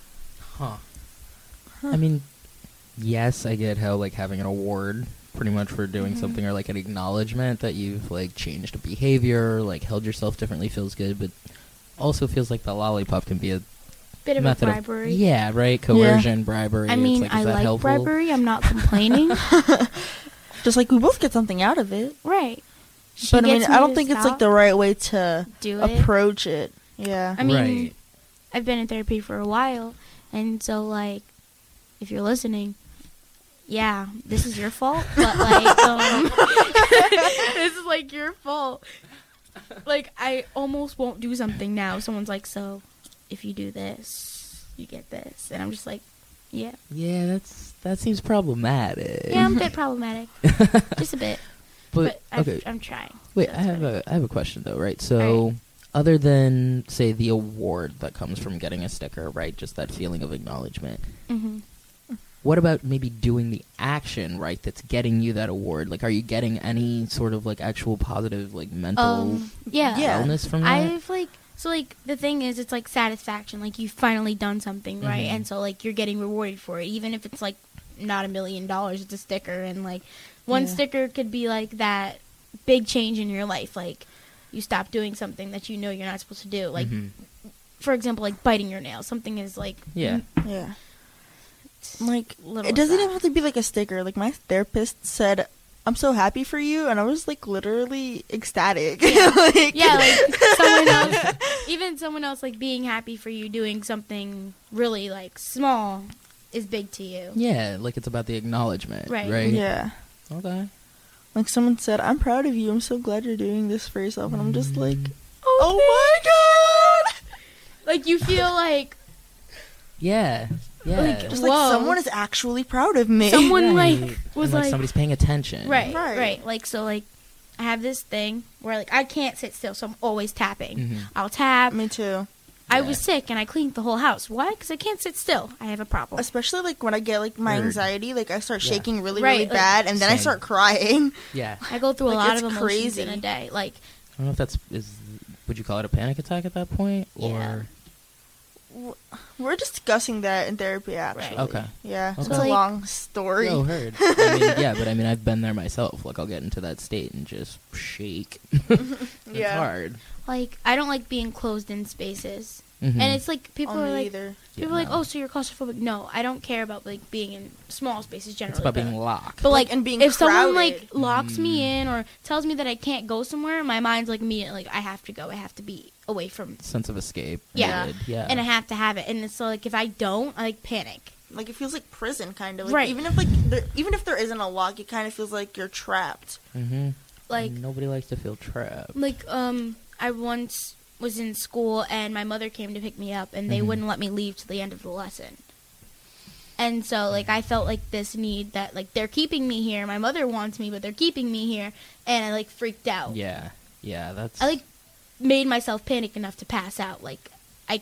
I mean, yes, I get how, like, having an award pretty much for doing something, or, like, an acknowledgement that you've, like, changed a behavior, or, like, held yourself differently feels good, but also feels like the lollipop can be a bit of a method bribery. Yeah, right? Coercion, bribery. I mean, it's like, I like bribery. I'm not complaining. Just like we both get something out of it. Right. But I mean, I don't think it's like the right way to approach it. Yeah. I mean, I've been in therapy for a while, and so, like, if you're listening, yeah, this is your fault, but, like, this is, like, your fault. Like, I almost won't do something now. Someone's like, so, if you do this, you get this. And I'm just like, Yeah. Yeah, that seems problematic. Yeah, I'm a bit problematic. Just a bit. But I'm trying. Wait, I have a question though, right? So, other than say the award that comes from getting a sticker, right? Just that feeling of acknowledgement. Mm-hmm. What about maybe doing the action, right? That's getting you that award. Like, are you getting any sort of like actual positive like mental wellness from that? I've the thing is, it's like satisfaction. Like you've finally done something, right? Mm-hmm. And so like you're getting rewarded for it, even if it's like not $1 million. It's a sticker, and like one sticker could be like that big change in your life. Like you stop doing something that you know you're not supposed to do. Like for example, like biting your nails. Something is like Like it doesn't even have to be like a sticker. Like my therapist said, "I'm so happy for you," and I was like literally ecstatic. like someone else, even someone else like being happy for you doing something really like small is big to you. Yeah, like it's about the acknowledgement, right? Yeah. Okay. Like someone said, "I'm proud of you. I'm so glad you're doing this for yourself," and I'm just like, "Oh my god!" Like you feel like, yeah. Just like someone is actually proud of me. Someone like was and, like somebody's paying attention. Right. Like so, like I have this thing where like I can't sit still, so I'm always tapping. Mm-hmm. I'll tap. Me too. I was sick and I cleaned the whole house. Why? Because I can't sit still. I have a problem. Especially like when I get like my anxiety, like I start shaking really Right, like, bad, and then I start crying. Yeah. I go through a Like, lot it's of emotions crazy. in a day. Like I don't know if that's would you call it a panic attack at that point, or we're discussing that in therapy actually. Okay. Yeah. Okay. It's a long story. Oh, heard. I mean, yeah, but I mean, I've been there myself. Like, I'll get into that state and just shake. It's hard. Like I don't like being closed in spaces. Mm-hmm. And it's like people Oh, are me like either. people are like, "Oh, so you're claustrophobic?" No, I don't care about like being in small spaces generally. It's about but- being locked. But like, and being if someone crowded. like locks me in or tells me that I can't go somewhere, my mind's like immediately like I have to go. I have to be away from. Sense of escape. Yeah, Yeah. and I have to have it. And it's so like if I don't, I like panic. Like it feels like prison, kind of. Like, Right. Even if there isn't a lock, it kind of feels like you're trapped. Mm-hmm. Like nobody likes to feel trapped. Like I once was in school and my mother came to pick me up and they wouldn't let me leave till the end of the lesson. And so like I felt like this need that like they're keeping me here. My mother wants me, but they're keeping me here, and I like freaked out. Yeah, that's. I like made myself panic enough to pass out. Like I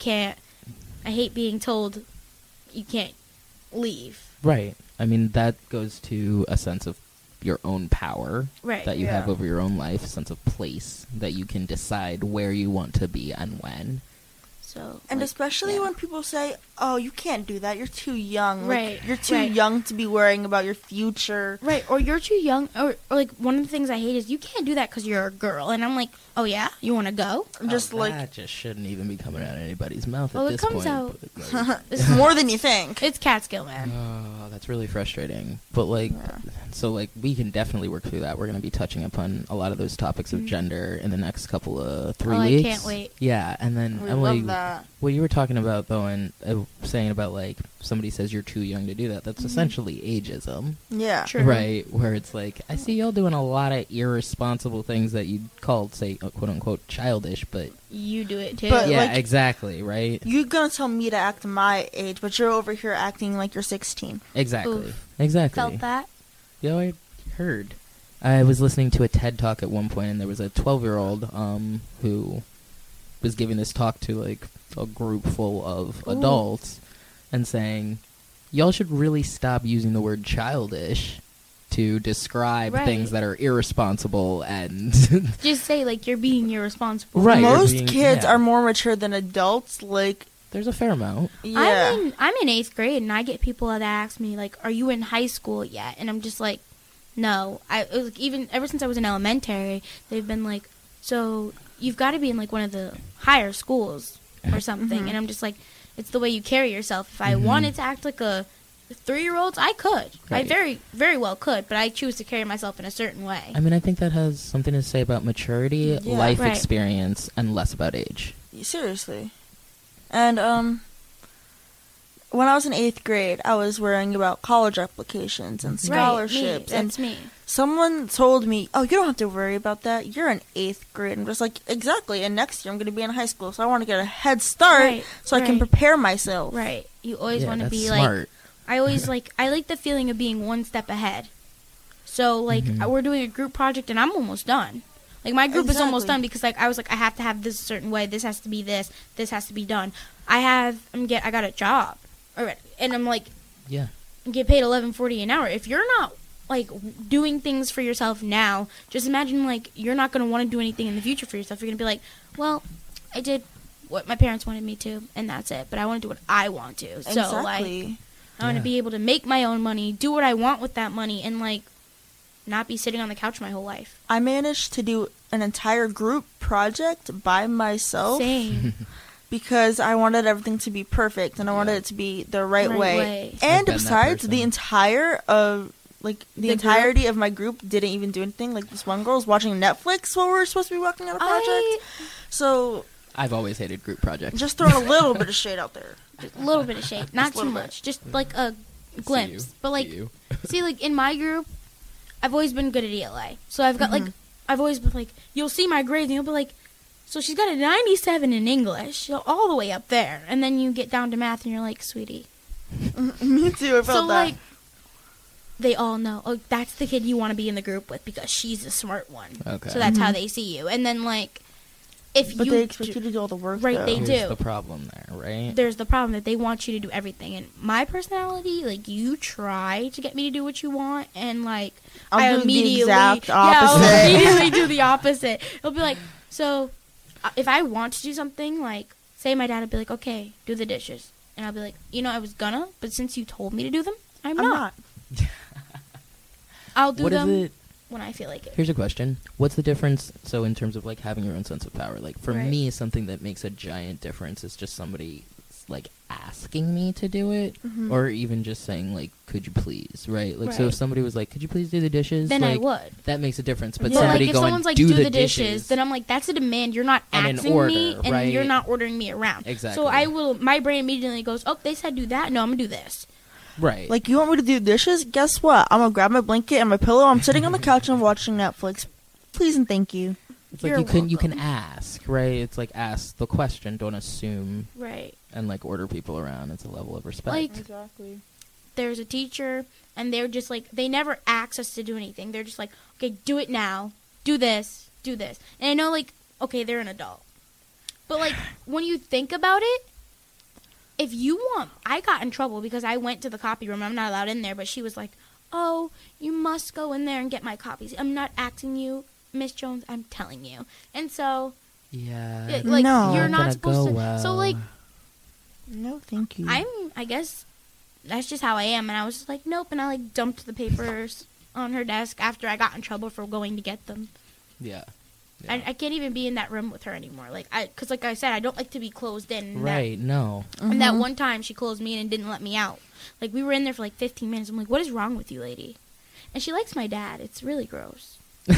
hate being told you can't leave. Right. I mean, that goes to a sense of your own power that you have over your own life, a sense of place that you can decide where you want to be and when. So, and like, especially when people say, "Oh, you can't do that. You're too young. Right. Like, you're too young to be worrying about your future." Right. Or you're too young. Or like one of the things I hate is you can't do that because you're a girl. And I'm like, oh yeah, you want to go? I'm just like that just shouldn't even be coming out of anybody's mouth well, at it this comes point. out. But, like, it's more than you think. It's Catskill, man. Oh, that's really frustrating. But like, so like we can definitely work through that. We're going to be touching upon a lot of those topics of gender in the next couple of 3 weeks. I can't wait. Yeah, and then We Emily, love that. what you were talking about though, and saying about like somebody says you're too young to do that. That's essentially ageism. Yeah. True. Right, where it's like, I see y'all doing a lot of irresponsible things that you'd call, say, quote unquote, childish, but You do it too. But, yeah, like, exactly, right? You're gonna tell me to act my age, but you're over here acting like you're 16. Exactly, Oof. exactly. Felt that? Yeah, I heard. I was listening to a TED Talk at one point, and there was a 12-year-old who was giving this talk to like a group full of adults, and saying, "Y'all should really stop using the word childish to describe Right. things that are irresponsible and Just say like you're being irresponsible. Right. you're Most being- kids yeah. are more mature than adults. Like, there's a fair amount. yeah. I'm in 8th grade and I get people that ask me like, "Are you in high school yet?" And I'm just like, "No." It was like, even ever since I was in elementary, they've been like, "So you've got to be in like one of the higher schools or something." And I'm just like, "It's the way you carry yourself. If I wanted to act like a 3-year-old, I could. I Right. very, very well could, but I choose to carry myself in a certain way." I mean, I think that has something to say about maturity, Yeah. life Right. experience, and less about age. Seriously. And when I was in 8th grade, I was worrying about college applications and scholarships. Right, me. And That's me. someone told me, "Oh, you don't have to worry about that. You're in 8th grade." I'm just like, exactly. And next year I'm going to be in high school, so I want to get a head start Right, so I can right. prepare myself. Right. You always Yeah, want to that's be smart. like, I always I like the feeling of being one step ahead. So like we're doing a group project and I'm almost done. Like my group is almost done because like I was like I have to have this a certain way. This has to be this. This has to be done. I got a job already, and I'm like get paid $11.40 an hour. If you're not like doing things for yourself now, just imagine like you're not going to want to do anything in the future for yourself. You're going to be like, well, I did what my parents wanted me to, and that's it. But I want to do what I want to. So like I want to be able to make my own money, do what I want with that money, and like not be sitting on the couch my whole life. I managed to do an entire group project by myself. Same. Because I wanted everything to be perfect and I wanted it to be the right way. And besides, the entirety of my group didn't even do anything. Like this one girl was watching Netflix while we were supposed to be working on a project. So I've always hated group projects. Just throwing a little bit of shade out there. Just a little bit of shade, not too much. Just like a glimpse. But like, see, like in my group, I've always been good at ELA. So I've got like, I've always been like, you'll see my grades and you'll be like, so she's got a 97 in English, so all the way up there. And then you get down to math and you're like, sweetie. Me too, I felt so, that. like, they all know, oh, that's the kid you want to be in the group with because she's the smart one. Okay. So that's how they see you. And then, like, if but they expect you to do all the work, right, though. they do. There's the problem there, right? There's the problem that they want you to do everything. And my personality, like, you try to get me to do what you want, and, like, I'll do the exact opposite. Yeah, I'll immediately do the opposite. It'll be like, so if I want to do something, like, say my dad would be like, okay, do the dishes. And I'll be like, you know, I was gonna, but since you told me to do them, I'm not. I'll do them when I feel like it. Here's a question. What's the difference, so in terms of, like, having your own sense of power? Like, for me, something that makes a giant difference is just somebody, like, asking me to do it, or even just saying, like, could you please, right? Like, so if somebody was like, could you please do the dishes? Then like, I would. That makes a difference. But like, somebody if going, someone's like, do the dishes, dishes, then I'm like, that's a demand. You're not and asking an order, me, and right? you're not ordering me around. Exactly. So I will, my brain immediately goes, oh, they said do that. No, I'm going to do this. Right. Like, you want me to do dishes? Guess what? I'm going to grab my blanket and my pillow. I'm sitting on the couch and I'm watching Netflix. Please and thank you. It's like you can ask, right? It's like ask the question, don't assume. Right. And like order people around. It's a level of respect. Like, there's a teacher, and they're just like, they never ask us to do anything. They're just like, okay, do it now. Do this. Do this. And I know, like, okay, they're an adult. But, like, when you think about it, if you want, I got in trouble because I went to the copy room. I'm not allowed in there, but she was like, oh, you must go in there and get my copies. I'm not asking you, Miss Jones, I'm telling you. And so, yeah, like, no. you're not supposed to. Well. So, like, no, thank you. I guess that's just how I am. And I was just like, nope. And I, like, dumped the papers on her desk after I got in trouble for going to get them. Yeah. I can't even be in that room with her anymore. Like, because like I said, I don't like to be closed in. Right, no. And that one time she closed me in and didn't let me out. Like, we were in there for like 15 minutes. I'm like, what is wrong with you, lady? And she likes my dad. It's really gross.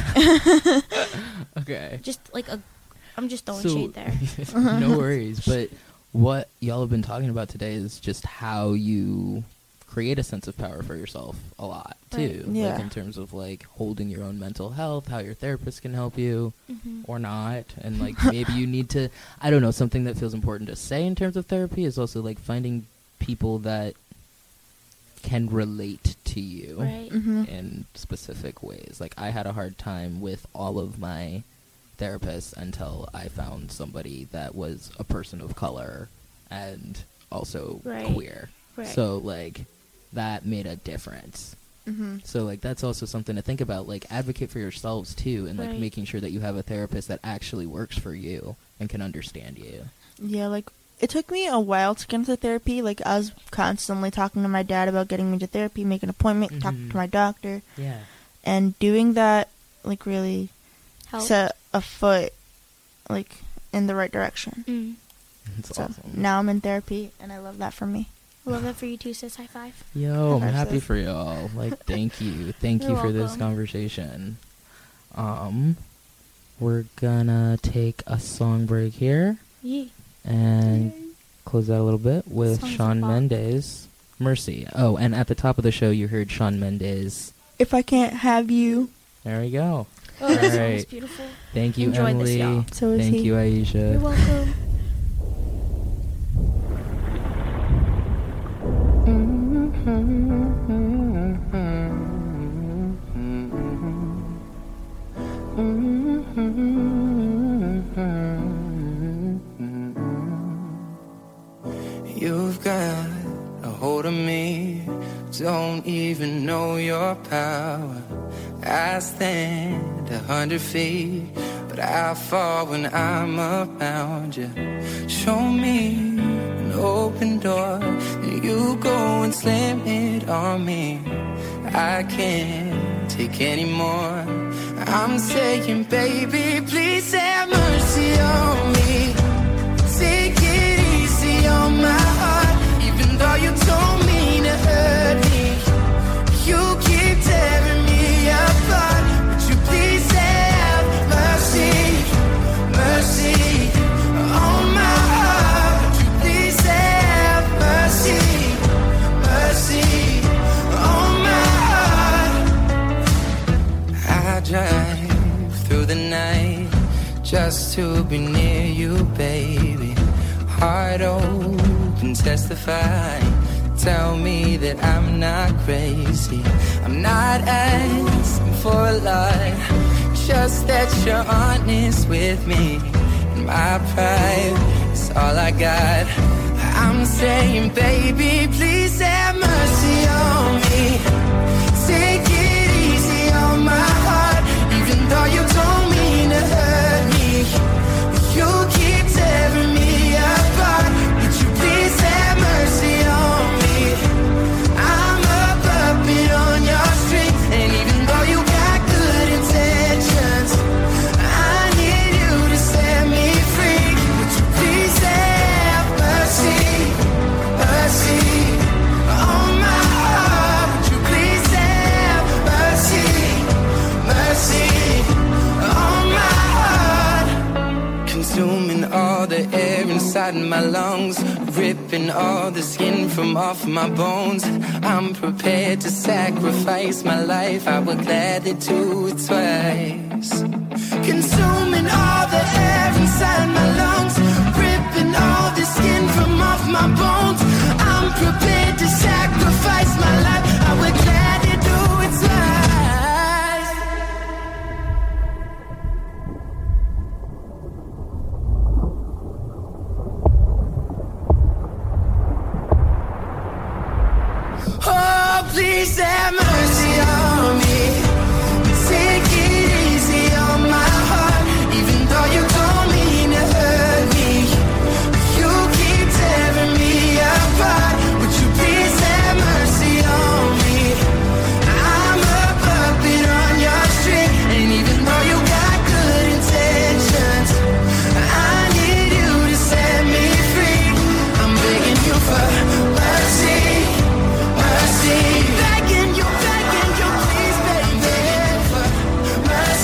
Okay. Just like I'm just throwing shade there. No worries. But what y'all have been talking about today is just how you create a sense of power for yourself a lot too. Right. Yeah. Like in terms of like holding your own mental health, how your therapist can help you or not, and like maybe you need to, I don't know, something that feels important to say in terms of therapy is also like finding people that can relate to you in specific ways. Like I had a hard time with all of my therapists until I found somebody that was a person of color and also queer. Right. So like that made a difference. So like that's also something to think about. Like advocate for yourselves too, and like making sure that you have a therapist that actually works for you and can understand you. Yeah, like it took me a while to get into therapy. Like I was constantly talking to my dad about getting me to therapy, make an appointment, talking to my doctor. Yeah. And doing that like really set a foot like in the right direction. That's so awesome. Now I'm in therapy and I love that for me. I love that for you too, sis. High five. Yo, I'm happy for y'all. Like, thank you. Thank you for this conversation. We're gonna take a song break here. Yeah. And close out a little bit with Shawn Mendes. Mercy. Oh, and at the top of the show, you heard Shawn Mendes. If I Can't Have You. There we go. Oh, that song was beautiful. Thank you, Enjoyed Emily. this, y'all. So Thank you, Aisha. You're welcome. You've got a hold of me, don't even know your power. I stand 100 feet, but I fall when I'm around you. Show me an open door, and you go and slam it on me. I can't take any more. I'm saying, baby, please have mercy on me. Take it easy on my heart, even though you don't mean to hurt me. You keep tearing me apart. Would you please have mercy, mercy on my heart? Would you please have mercy, mercy on my heart? I drive through the night just to be near you, baby. Heart open, testify. Tell me that I'm not crazy. I'm not asking for a lot, just that you're honest with me. And my pride is all I got. I'm saying, baby, please have mercy on me. Take it easy on my heart, even though you don't mean to hurt me. You keep tearing me apart. Would you please have mercy on me? I'm a puppet on your string, and even though you got good intentions, I need you to set me free. Would you please have mercy, mercy on my heart? Would you please have mercy, mercy on my heart? Consuming all the air inside my lungs, ripping all the skin from off my bones. I'm prepared to sacrifice my life, I would gladly do it twice. Consuming all the air inside my lungs, ripping all the skin from off my bones. I'm prepared to sacrifice my life, I would gladly do it twice. Oh, please have